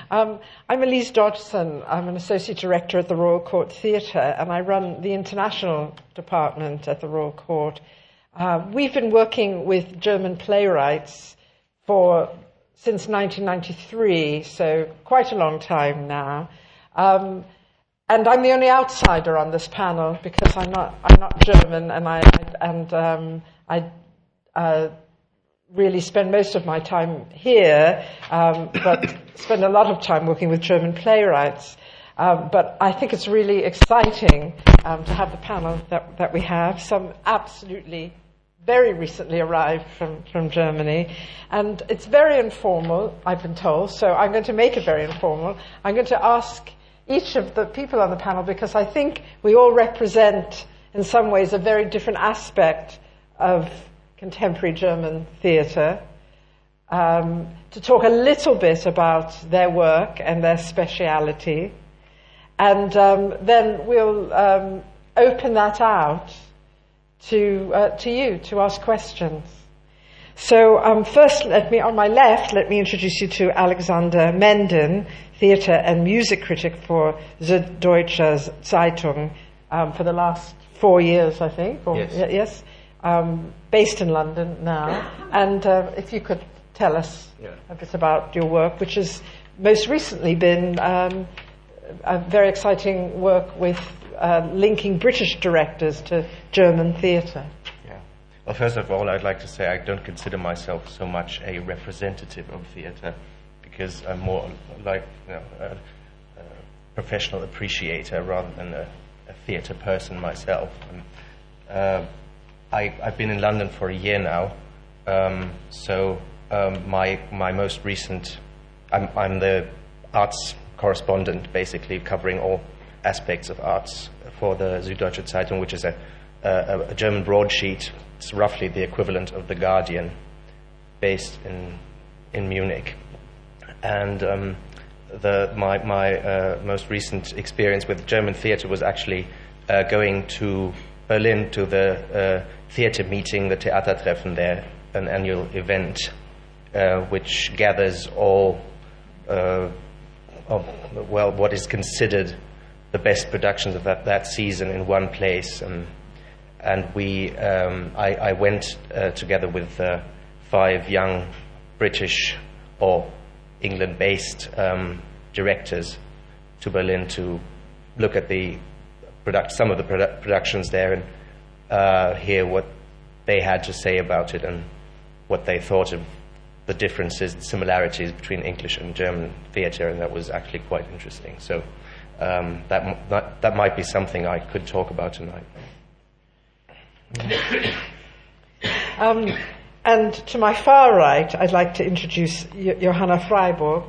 I'm Elise Dodgson. I'm an Associate Director at the Royal Court Theatre, and I run the International Department at the Royal Court. We've been working with German playwrights since 1993, so quite a long time now. And I'm the only outsider on this panel because I'm not German, and I really spend most of my time here, but spend a lot of time working with German playwrights. But I think it's really exciting to have the panel that we have. Some absolutely very recently arrived from Germany. And it's very informal, I've been told, so I'm going to make it very informal. I'm going to ask each of the people on the panel, because I think we all represent, in some ways, a very different aspect of contemporary German theatre, to talk a little bit about their work and their speciality, and then we'll open that out to you to ask questions. So first, on my left, let me introduce you to Alexander Menden, theatre and music critic for Süddeutsche Zeitung for the last 4 years, I think. Yes. Based in London now. And if you could tell us a bit about your work, which has most recently been a very exciting work with linking British directors to German theatre. Yeah. Well, first of all, I'd like to say I don't consider myself so much a representative of theatre, because I'm more like a professional appreciator rather than a theatre person myself. I've been in London for a year now, so my most recent, I'm the arts correspondent, basically covering all aspects of arts for the Süddeutsche Zeitung, which is a German broadsheet. It's roughly the equivalent of The Guardian, based in Munich. And my most recent experience with German theatre was actually going to Berlin to the theatre meeting, the Theatertreffen there, an annual event which gathers all what is considered the best productions of that season in one place. And I went together with 5 young British or England-based directors to Berlin to look at some of the productions there and hear what they had to say about it and what they thought of the differences and similarities between English and German theatre, and that was actually quite interesting. So that might be something I could talk about tonight. And to my far right, I'd like to introduce Johanna Freiburg,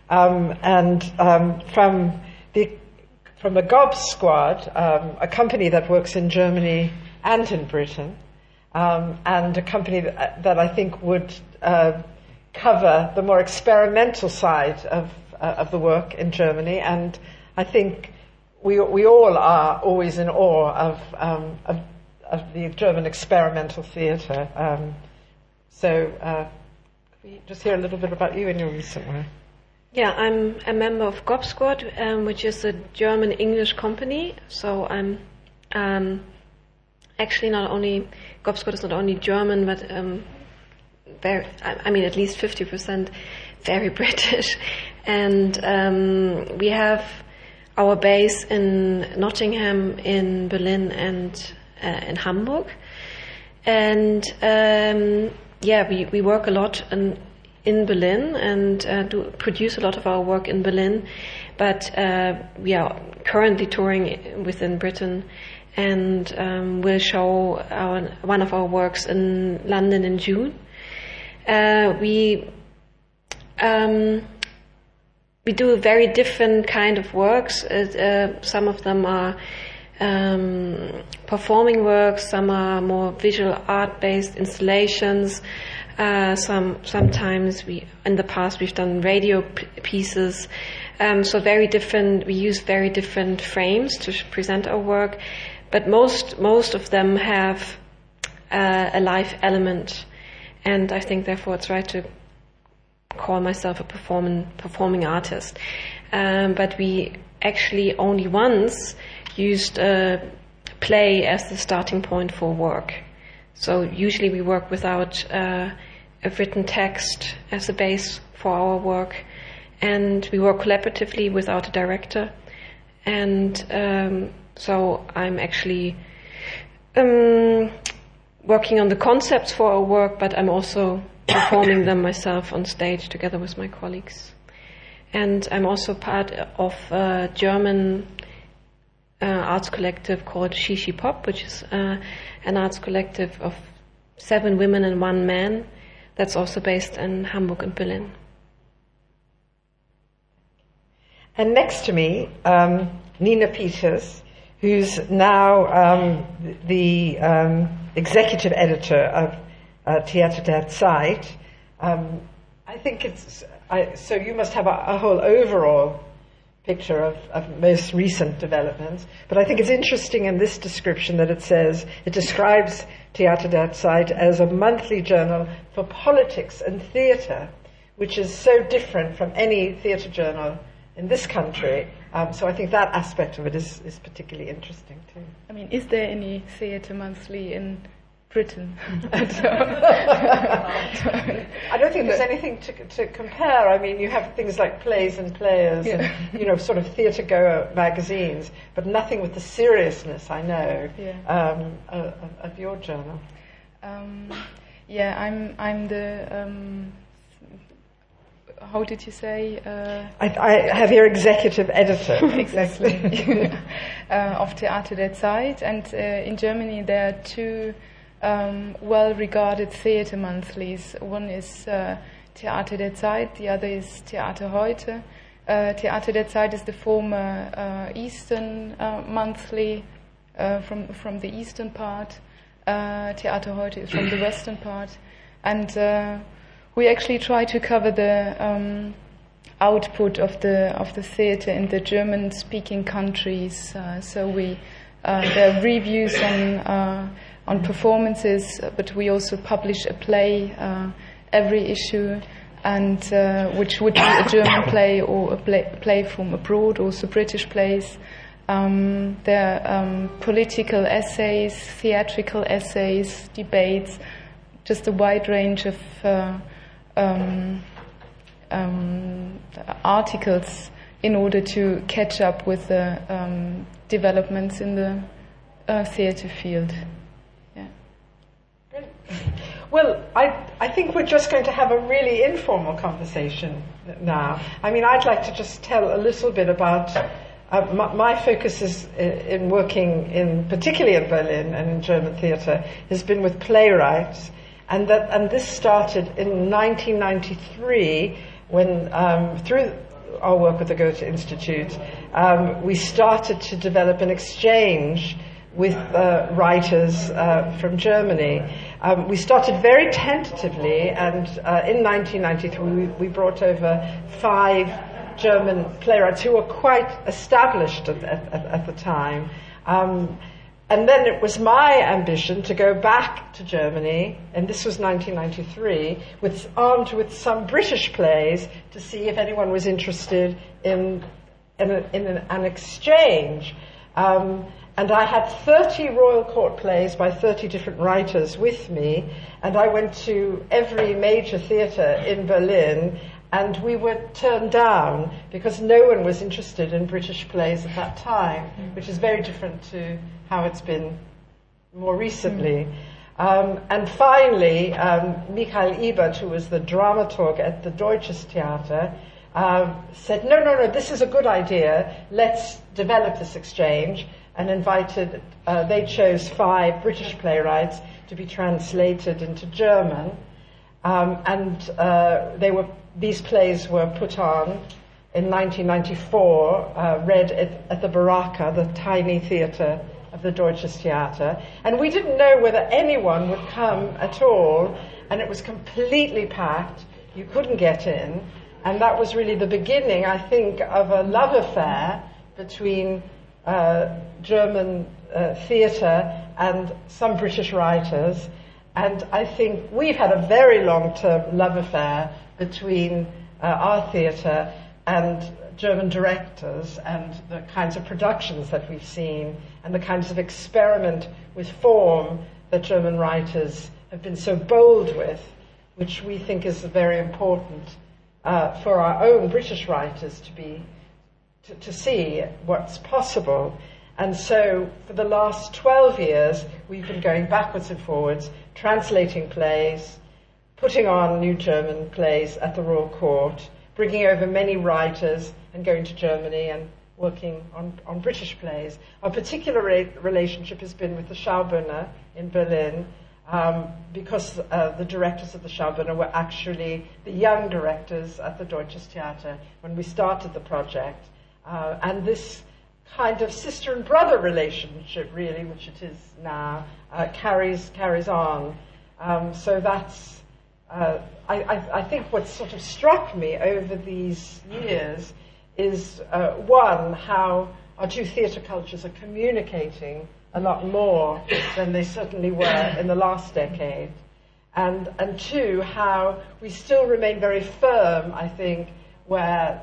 from the GOB Squad, a company that works in Germany and in Britain, and a company that I think would cover the more experimental side of the work in Germany. And I think we all are always in awe of the German experimental theatre. So could we just hear a little bit about you and your recent work? Yeah, I'm a member of GOB Squad, which is a German-English company. So I'm actually GOB Squad is not only German, but at least 50% very British. And we have our base in Nottingham, in Berlin, and in Hamburg. And we work a lot in Berlin and produce a lot of our work in Berlin, but we are currently touring within Britain, and we'll show one of our works in London in June. We do a very different kind of works. Some of them are performing works, some are more visual art-based installations. Sometimes in the past we've done radio pieces, so very different. We use very different frames to present our work, but most of them have a live element, and I think therefore it's right to call myself a performing artist. But we actually only once used play as the starting point for work. So usually we work without a written text as a base for our work, and we work collaboratively without a director. And so I'm actually working on the concepts for our work, but I'm also performing them myself on stage together with my colleagues. And I'm also part of a German arts collective called Shishi Pop, which is an arts collective of 7 women and 1 man that's also based in Hamburg and Berlin. And next to me, Nina Peters, who's now the executive editor of Theater der Zeit. I think so you must have a whole overall picture of most recent developments, but I think it's interesting in this description that it describes Theater der Zeit as a monthly journal for politics and theatre, which is so different from any theatre journal in this country. So I think that aspect of it is particularly interesting too. I mean, is there any theatre monthly in Britain? I don't think there's anything to compare. I mean, you have things like Plays and Players, and sort of theatre-goer magazines, but nothing with the seriousness, I know, of your journal. I'm the. How did you say? I have your executive editor. Exactly. Of Theater der Zeit, and in Germany there are 2 well-regarded theatre monthlies. One is Theater der Zeit, the other is Theater heute. Theater der Zeit is the former Eastern monthly from the eastern part. Theater heute is from the western part, and we actually try to cover the output of the theatre in the German-speaking countries. So there are reviews on performances, but we also publish a play every issue, and which would be a German play or a play from abroad, also British plays. There are political essays, theatrical essays, debates, just a wide range of articles in order to catch up with the developments in the theatre field. Yeah. Great. Well, I think we're just going to have a really informal conversation now. I mean, I'd like to just tell a little bit about my focus is in working particularly in Berlin and in German theatre, has been with playwrights. And this started in 1993 when, through our work with the Goethe Institute, we started to develop an exchange with writers from Germany. We started very tentatively, and in 1993 we brought over 5 German playwrights who were quite established at the time. And then it was my ambition to go back to Germany, and this was 1993, armed with some British plays to see if anyone was interested in an exchange. And I had 30 Royal Court plays by 30 different writers with me, and I went to every major theatre in Berlin, and we were turned down because no one was interested in British plays at that time, which is very different to how it's been more recently. And finally, Michael Ebert, who was the dramaturg at the Deutsches Theater, said, no, this is a good idea, let's develop this exchange, and invited, they chose 5 British playwrights to be translated into German, and these plays were put on in 1994, read at the Baraka, the tiny theatre of the Deutsches Theater, and we didn't know whether anyone would come at all, and it was completely packed, you couldn't get in, and that was really the beginning, I think, of a love affair between German theatre and some British writers, And I think we've had a very long-term love affair between our theatre and German directors, and the kinds of productions that we've seen and the kinds of experiment with form that German writers have been so bold with, which we think is very important for our own British writers to see what's possible. And so for the last 12 years, we've been going backwards and forwards, translating plays, putting on new German plays at the Royal Court, bringing over many writers and going to Germany and working on British plays. Our particular relationship has been with the Schaubühne in Berlin, because the directors of the Schaubühne were actually the young directors at the Deutsches Theater when we started the project. And this kind of sister and brother relationship, really, which it is now, carries on. So that's, I think what sort of struck me over these years is, one, how our two theatre cultures are communicating a lot more than they certainly were in the last decade. And two, how we still remain very firm, I think, where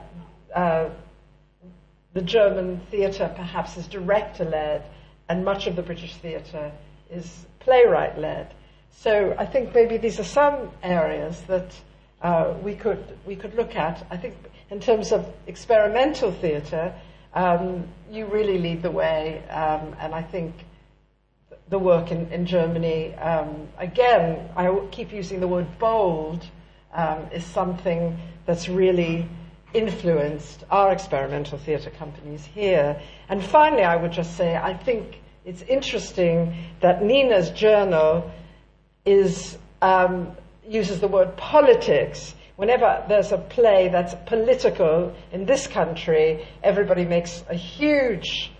the German theatre perhaps is director-led and much of the British theatre is playwright-led. So I think maybe these are some areas that we could look at. I think in terms of experimental theatre, you really lead the way, and I think the work in Germany, again, I keep using the word bold, is something that's really influenced our experimental theatre companies here. And finally, I would just say, I think it's interesting that Nina's journal uses the word politics. Whenever there's a play that's political in this country, everybody makes a huge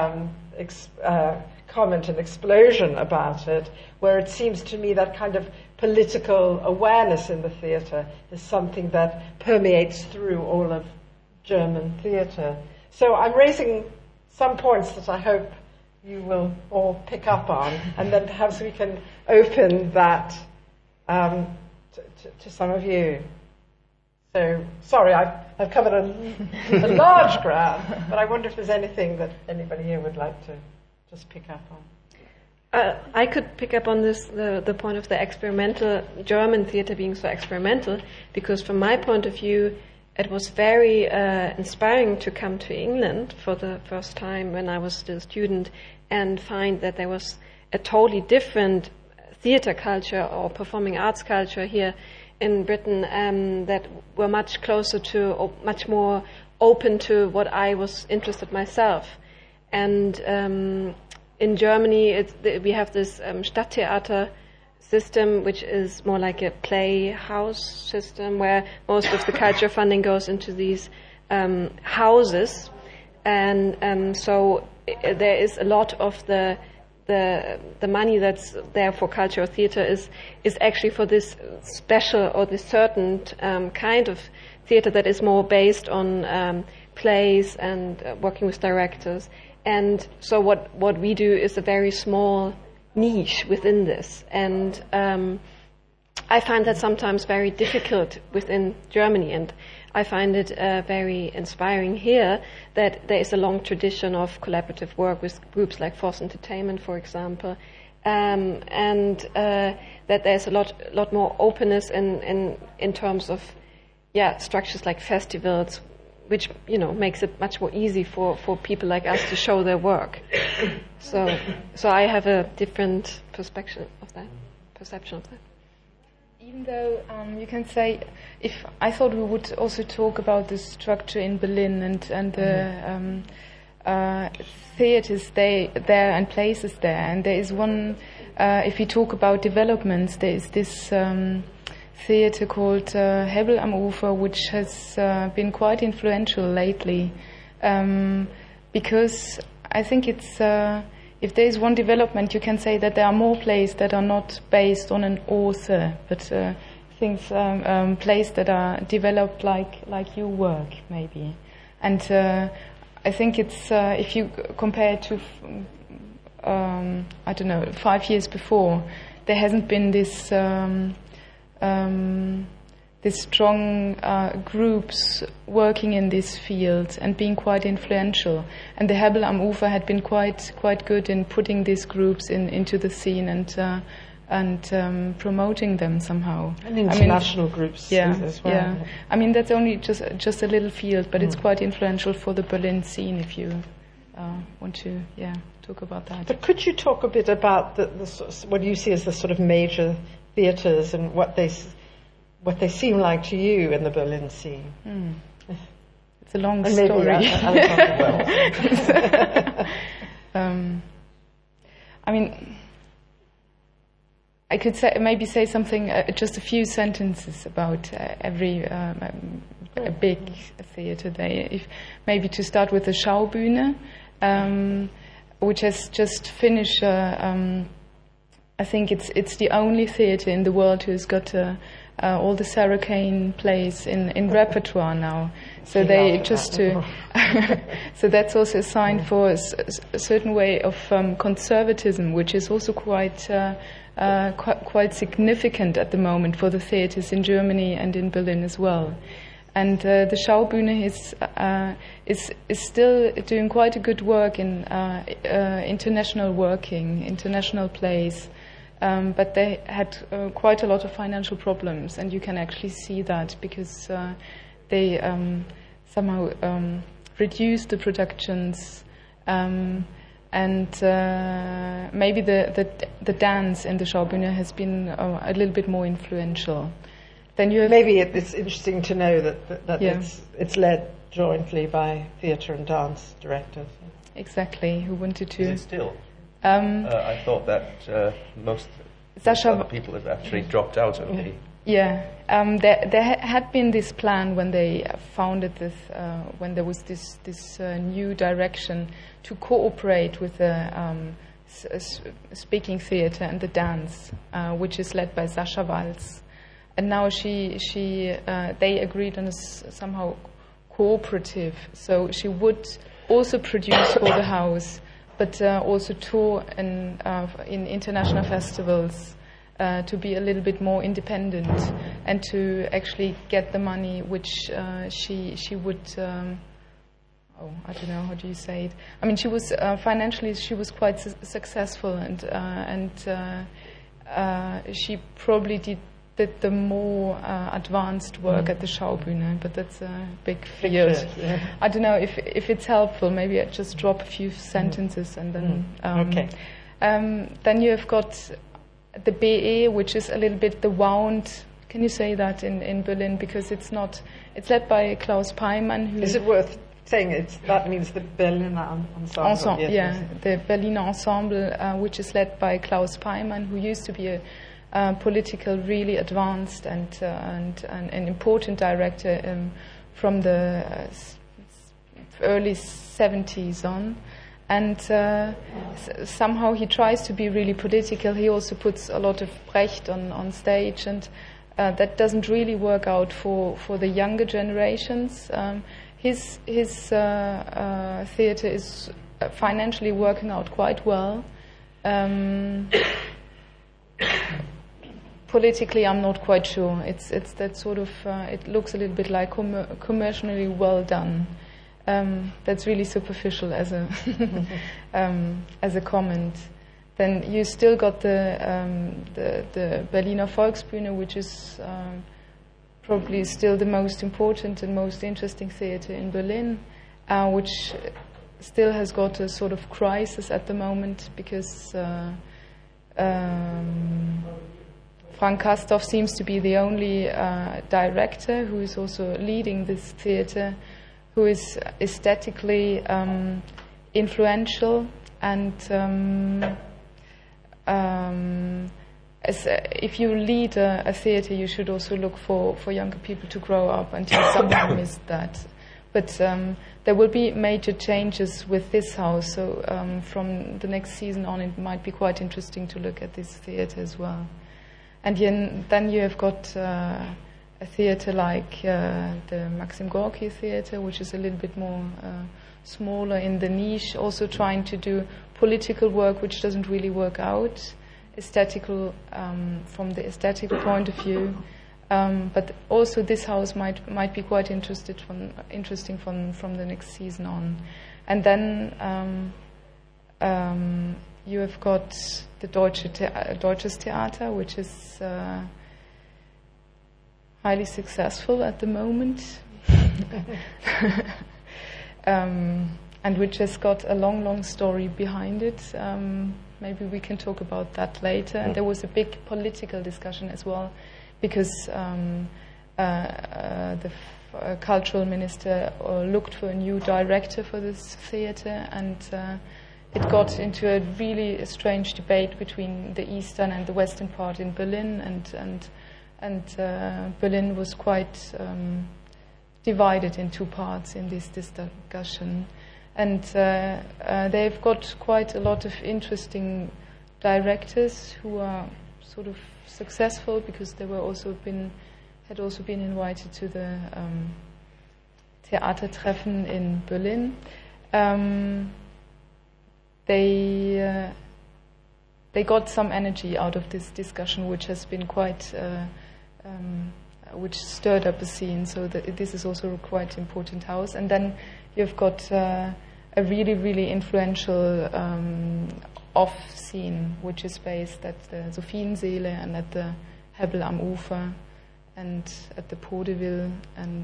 comment and explosion about it, where it seems to me that kind of political awareness in the theatre is something that permeates through all of German theatre. So I'm raising some points that I hope you will all pick up on, and then perhaps we can open that to some of you. So, sorry, I've covered a large ground, but I wonder if there's anything that anybody here would like to just pick up on. I could pick up on this, the point of the experimental, German theatre being so experimental, because from my point of view, it was very inspiring to come to England for the first time when I was still a student and find that there was a totally different theatre culture or performing arts culture here in Britain that were much closer to, or much more open to what I was interested myself. And in Germany, we have this Stadttheater system, which is more like a playhouse system, where most of the culture funding goes into these houses, and so there is a lot of the money that's there for culture or theatre is actually for this special or this certain kind of theatre that is more based on plays and working with directors. And so what we do is a very small niche within this. And I find that sometimes very difficult within Germany, and I find it very inspiring here that there is a long tradition of collaborative work with groups like Force Entertainment, for example, and that there's a lot more openness in terms of structures like festivals, which makes it much more easy for people like us to show their work. So I have a different perception of that. Even though you can say, if I thought we would also talk about the structure in Berlin and the theatres there and places there, and there is one. If we talk about developments, there is this theatre called Hebbel am Ufer, which has been quite influential lately, because I think it's. If there is one development, you can say that there are more plays that are not based on an author, but plays that are developed like your work, maybe. And I think it's, if you compare it to, 5 years before, there hasn't been this this strong groups working in this field and being quite influential. And the Hebel am Ufer had been quite good in putting these groups into the scene and promoting them somehow. And international groups as well. Yeah. I mean, that's only just a little field, but it's quite influential for the Berlin scene if you want to talk about that. But could you talk a bit about what you see as the sort of major theatres and what they seem like to you in the Berlin scene? It's a long and story. I mean, I could say something, just a few sentences about every a big theatre there. Maybe to start with the Schaubühne, which has just finished. I think it's the only theatre in the world who's got all the Sarah Kane plays in repertoire now. So they just to so that's also a sign for a certain way of conservatism, which is also quite significant at the moment for the theatres in Germany and in Berlin as well. And the Schaubühne is still doing quite a good work in international plays. But they had quite a lot of financial problems, and you can actually see that because they somehow reduced the productions, and maybe the dance in the Schaubühne has been a little bit more influential. Then you have maybe it's interesting to know that it's led jointly by theatre and dance directors. Exactly, who wanted to. Is it still? I thought that most other people have actually dropped out of the... Yeah, there had been this plan when they founded this, when there was this new direction to cooperate with the speaking theatre and the dance, which is led by Sascha Walz. And now they agreed on a somehow cooperative, so she would also produce for the house, but also tour in international festivals to be a little bit more independent and to actually get the money which she would. I don't know, how do you say it? I mean, she was financially she was quite successful, and she probably did the more advanced work at the Schaubühne, but that's a big field. I don't know if it's helpful. Maybe I just drop a few sentences and then. Okay. Then you have got the BE, which is a little bit the wound. Can you say that in Berlin? Because it's led by Klaus Peimann. Who is it worth saying that means the Berliner Ensemble? Yes. The Berliner Ensemble, which is led by Klaus Peimann, who used to be a political, really advanced and an important director from the early 70s on. And somehow he tries to be really political. He also puts a lot of Brecht on stage, and that doesn't really work out for the younger generations. His theatre is financially working out quite well. Politically, I'm not quite sure. It's that sort of. It looks a little bit like commercially well done. That's really superficial as a as a comment. Then you still got the Berliner Volksbühne, which is probably still the most important and most interesting theatre in Berlin, which still has got a sort of crisis at the moment because. Frank Castorf seems to be the only director who is also leading this theatre, who is aesthetically influential and if you lead a theatre, you should also look for younger people to grow up until someone missed that. But there will be major changes with this house, so from the next season on it might be quite interesting to look at this theatre as well. And then you have got a theatre like the Maxim Gorky Theatre, which is a little bit more smaller in the niche, also trying to do political work, which doesn't really work out. aesthetical, from the aesthetical point of view. But also this house might be quite interesting from the next season on. And then you have got the Deutsches Theater, which is highly successful at the moment, and which has got a long story behind it. Maybe we can talk about that later. And there was a big political discussion as well, because the cultural minister looked for a new director for this theatre, and it got into a really strange debate between the eastern and the western part in Berlin, and Berlin was quite divided in two parts in this discussion. And they've got quite a lot of interesting directors who are sort of successful, because they had also been invited to the Theatertreffen in Berlin. They got some energy out of this discussion, which has been quite, which stirred up a scene. So this is also a quite important house. And then you've got a really influential off scene, which is based at the Sophienseele and at the Hebbel am Ufer and at the Podeville and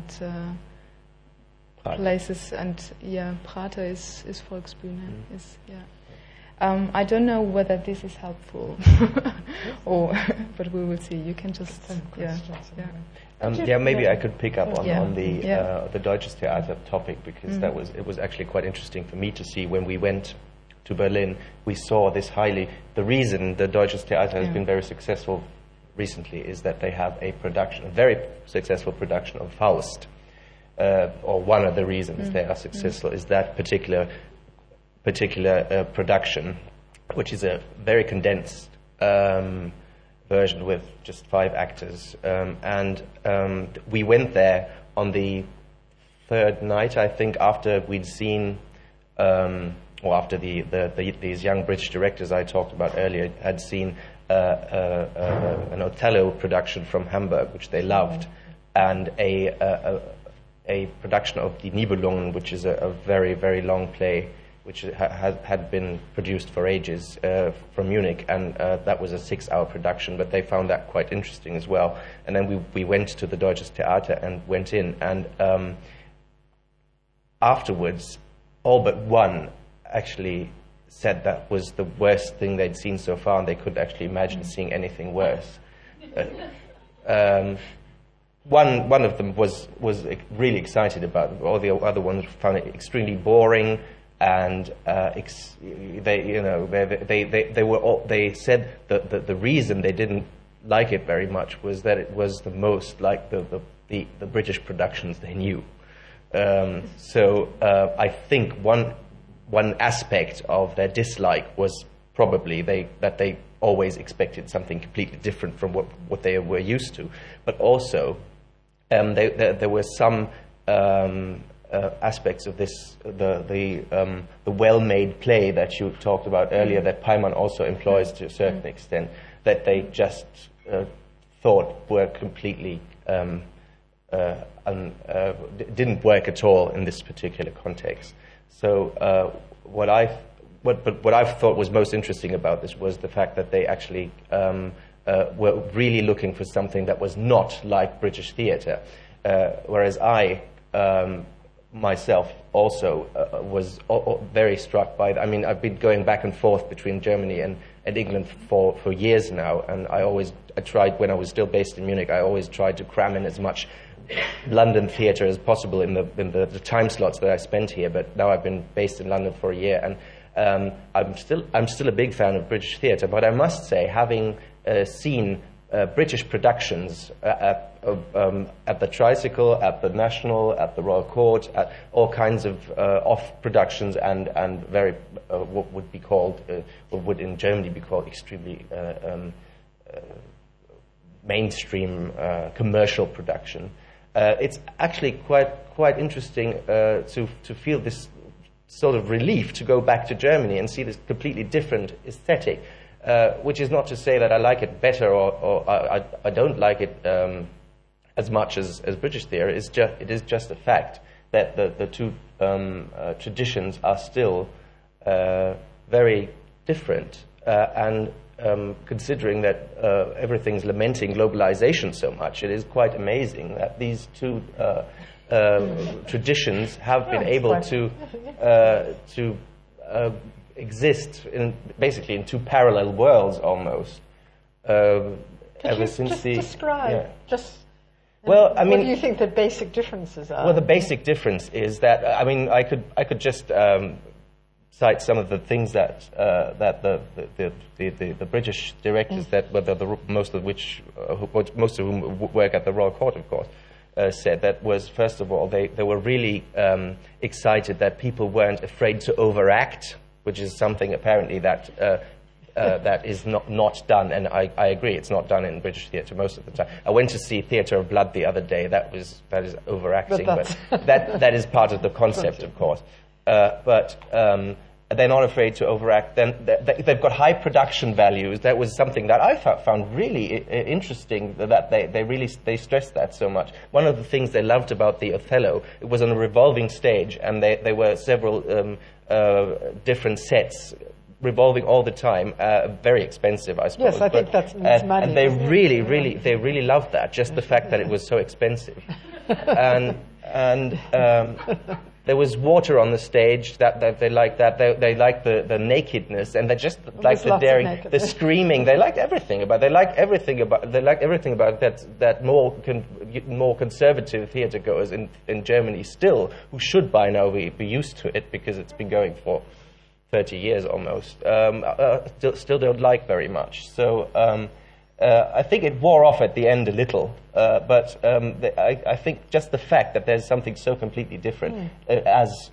places. And Prater is Volksbühne. I don't know whether this is helpful, but we will see. You can just maybe I could pick up on the Deutsches Theater topic, because it was actually quite interesting for me to see when we went to Berlin. We saw this the reason the Deutsches Theater has been very successful recently is that they have a very successful production of Faust, or one of the reasons they are successful is that particular production, which is a very condensed version with just 5 actors, and we went there on the third night, I think, after we'd seen, or after these young British directors I talked about earlier had seen an Othello production from Hamburg, which they loved, and a production of Die Nibelungen, which is a very long play, which had been produced for ages from Munich, and that was a 6-hour production, but they found that quite interesting as well. And then we went to the Deutsches Theater and went in, and afterwards, all but one actually said that was the worst thing they'd seen so far, and they couldn't actually imagine seeing anything worse. One of them was really excited about it. All the other ones found it extremely boring. And they said that the reason they didn't like it very much was that it was the most like the British productions they knew. So I think one aspect of their dislike was probably that they always expected something completely different from what they were used to, but also there were some aspects of this, the well-made play that you talked about earlier, that Peimann also employs to a certain extent, that they just thought were completely didn't work at all in this particular context. So what I thought was most interesting about this was the fact that they actually were really looking for something that was not like British theatre, whereas I myself also was very struck by that. I mean, I've been going back and forth between Germany and England for years now, and I tried, when I was still based in Munich, I always tried to cram in as much London theatre as possible in the time slots that I spent here. But now I've been based in London for a year, and I'm still a big fan of British theatre. But I must say, having seen British productions at the Tricycle, at the National, at the Royal Court, at all kinds of off productions, and very what would in Germany be called extremely mainstream commercial production. It's actually quite interesting to feel this sort of relief to go back to Germany and see this completely different aesthetic. which is not to say that I like it better or I don't like it as much as British theatre. It is just a fact that the two traditions are still very different. And considering that everything's lamenting globalization so much, it is quite amazing that these two traditions have been able to exist basically in two parallel worlds almost. Describe. Yeah. Well, I mean, what do you think the basic differences are? Well, the basic difference is that I could just cite some of the things that the British directors most of whom work at the Royal Court, of course, said. That was, first of all, they were really excited that people weren't afraid to overact, which is something apparently that that is not done, and I agree, it's not done in British theatre most of the time. I went to see Theatre of Blood the other day. That is overacting, but that is part of the concept, of course. But they're not afraid to overact. Then they've got high production values. That was something that I found really interesting. That they stressed that so much. One of the things they loved about the Othello, it was on a revolving stage, and there were several different sets revolving all the time, very expensive, I suppose. Yes, I think that's money. And they really loved that. Just the fact that it was so expensive, and there was water on the stage that they liked. That they liked the nakedness, and they just liked the daring, the screaming. They liked everything about. They liked everything about that more conservative theatre goers in Germany still, who should by now be used to it because it's been going for 30 years almost, still don't like very much. So I think it wore off at the end a little, but I think just the fact that there's something so completely different, as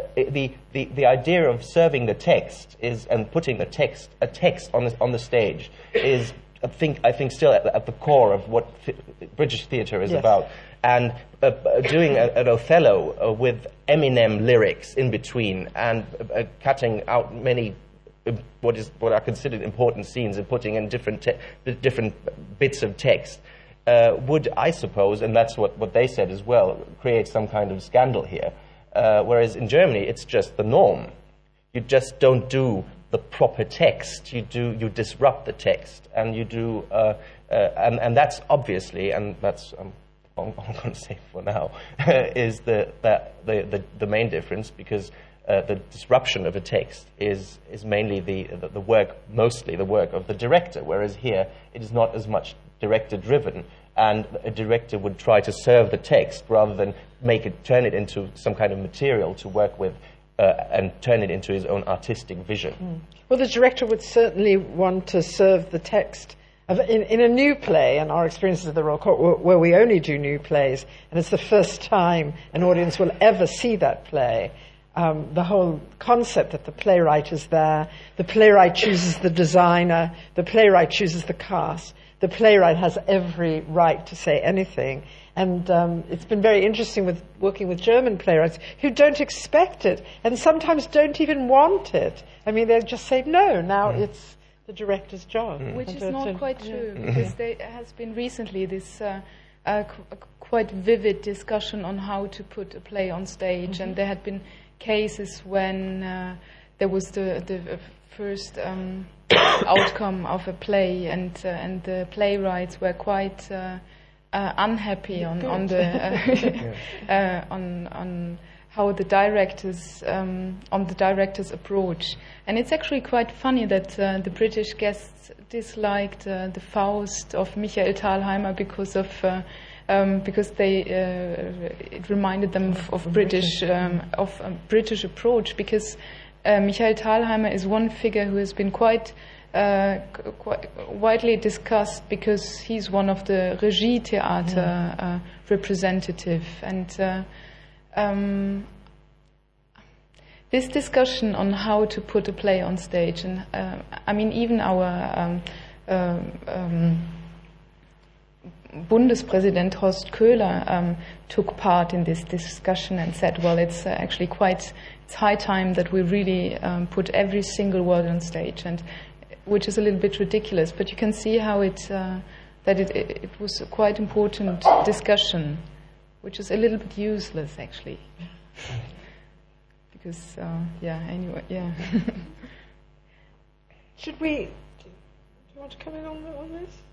the idea of serving the text and putting a text on the stage is, I think still at the core of what British theatre is about. And doing an Othello with Eminem lyrics in between, and cutting out many what are considered important scenes and putting in different bits of text would, I suppose, and that's what they said as well, create some kind of scandal here. Whereas in Germany, it's just the norm. You just don't do the proper text. You disrupt the text, and you do, and that's obviously, and that's. I'm going to say for now, is the main difference, because the disruption of a text is mainly the work, mostly the work of the director, whereas here it is not as much director driven, and a director would try to serve the text rather than turn it into some kind of material to work with and turn it into his own artistic vision. Well, the director would certainly want to serve the text. In a new play, and our experiences at the Royal Court, where we only do new plays, and it's the first time an audience will ever see that play, the whole concept that the playwright is there, the playwright chooses the designer, the playwright chooses the cast, the playwright has every right to say anything. And it's been very interesting with working with German playwrights who don't expect it, and sometimes don't even want it. I mean, they just say, no, now it's the director's job. Which is not quite true, because there has been recently this quite vivid discussion on how to put a play on stage, and there had been cases when there was the first outcome of a play, and the playwrights were quite unhappy on how the directors on the director's approach. And it's actually quite funny that the British guests disliked the Faust of Michael Thalheimer because it reminded them of British approach, because Michael Thalheimer is one figure who has been quite widely discussed, because he's one of the Regie Theater representative, and this discussion on how to put a play on stage, and I mean, even our Bundespräsident Horst Köhler took part in this discussion and said, well, it's high time that we really put every single word on stage. And which is a little bit ridiculous, but you can see how it was a quite important discussion, which is a little bit useless actually. Because, anyway. Should we... Do you want to come in on this?